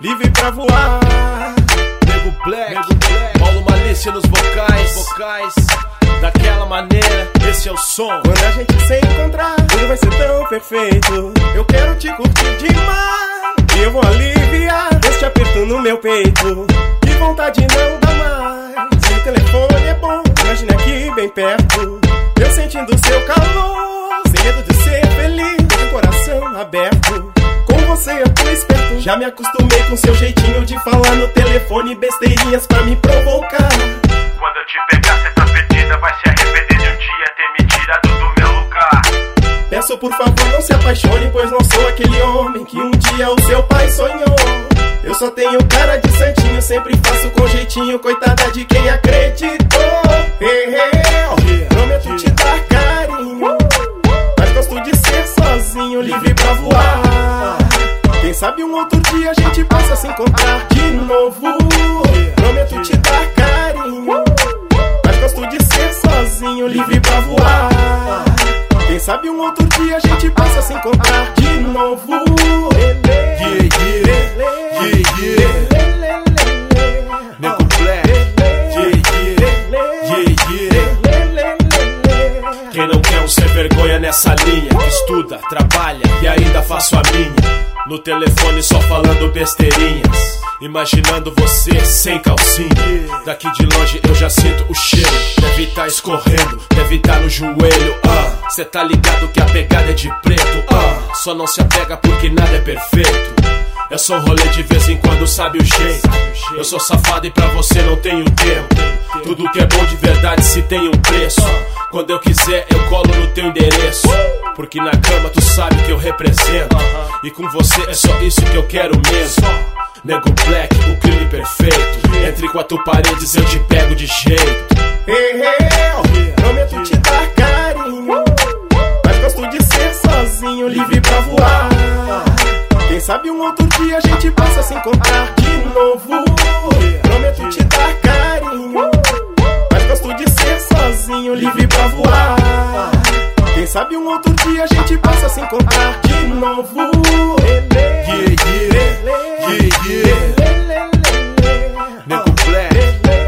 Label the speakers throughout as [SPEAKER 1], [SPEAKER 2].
[SPEAKER 1] livre pra voar.
[SPEAKER 2] Nego Black, Paulo Malícia nos vocais. Daquela maneira, esse é o som.
[SPEAKER 1] Quando a gente se encontrar, tudo vai ser tão perfeito. Eu quero te curtir demais e eu vou aliviar este aperto no meu peito. Que vontade não dá mais. Se o telefone é bom, imagine aqui bem perto. Eu sentindo seu calor, sem medo de ser feliz, com o coração aberto. Com você eu tô esperto, já me acostumei com seu jeitinho de falar no telefone, besteirinhas pra me provocar.
[SPEAKER 3] Quando eu te pegar, cê tá perdida, vai se arrepender de um dia ter me tirado do meu lugar.
[SPEAKER 1] Peço por favor não se apaixone, pois não sou aquele homem que um dia o seu pai sonhou. Eu só tenho cara de santinho, sempre faço com jeitinho, coitada de quem acreditou. Prometo te dar carinho, mas gosto de ser sozinho, livre pra voar. Quem sabe um outro dia a gente possa se encontrar de novo. Prometo te dar carinho, mas gosto de ser sozinho, livre pra voar. Quem sabe um outro dia a gente possa se encontrar de novo.
[SPEAKER 2] Nego Black, Quem não quer um sem vergonha nessa linha, estuda, trabalha e ainda faço a minha. No telefone só falando besteirinhas, imaginando você sem calcinha. Daqui de longe eu já sinto o cheiro, deve tá escorrendo, deve tá no joelho. Cê tá ligado que a pegada é de preto. Só não se apega porque nada é perfeito. É só um rolê de vez em quando, sabe o jeito. Eu sou safado e pra você não tenho tempo. Tudo que é bom de verdade se tem um preço. Quando eu quiser eu colo no teu endereço, porque na cama tu sabe que eu represento. E com você é só isso que eu quero mesmo. Nego Black, o crime perfeito. Entre quatro paredes eu te pego de jeito.
[SPEAKER 1] Prometo te dar carinho, mas gosto de ser sozinho, livre pra voar. Quem sabe um outro dia a gente possa se encontrar de novo. Prometo te dar carinho, mas gosto de ser sozinho, livre pra voar. Quem sabe um outro dia a gente possa se encontrar de novo.
[SPEAKER 2] Nego Black,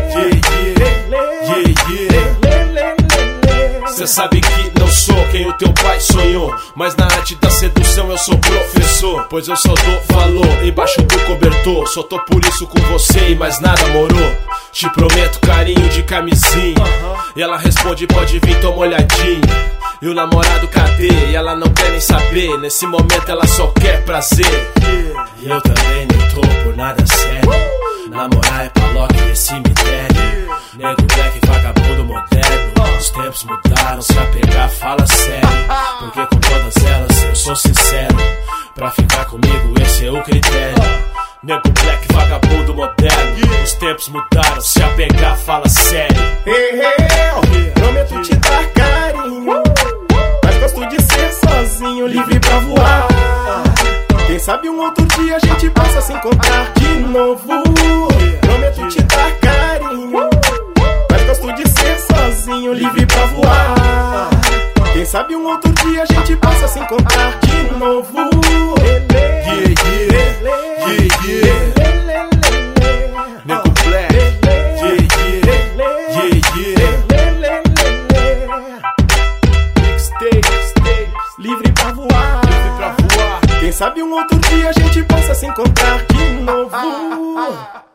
[SPEAKER 2] Cê sabe que não sou quem o teu pai sonhou, mas na arte da sedução eu sou professor. Pois eu só dou valor embaixo do cobertor. Só tô por isso com você e mais nada morou. Te prometo carinho de camisinha. E ela responde pode vir, toma olhadinha. E o namorado cadê? E ela não quer nem saber. Nesse momento ela só quer prazer. E eu também nem tô por nada sério. Namorar é paróquia e cemitério. Nego Black, vagabundo moderno. Os tempos mudaram, se apegar fala sério. Porque com todas elas eu sou sincero. Pra ficar comigo esse é o critério. Nego Black, vagabundo moderno. Os tempos mudaram, se apegar fala sério.
[SPEAKER 1] Prometo te dar carinho, mas gosto de ser sozinho, livre pra voar. Quem sabe um outro dia a gente possa se encontrar de novo. Prometo te dar carinho, mas gosto de ser sozinho, livre pra voar. Quem sabe um outro dia a gente possa se encontrar de novo.
[SPEAKER 2] Nego Black,
[SPEAKER 1] livre pra voar. Quem sabe um outro dia a gente possa se encontrar de novo.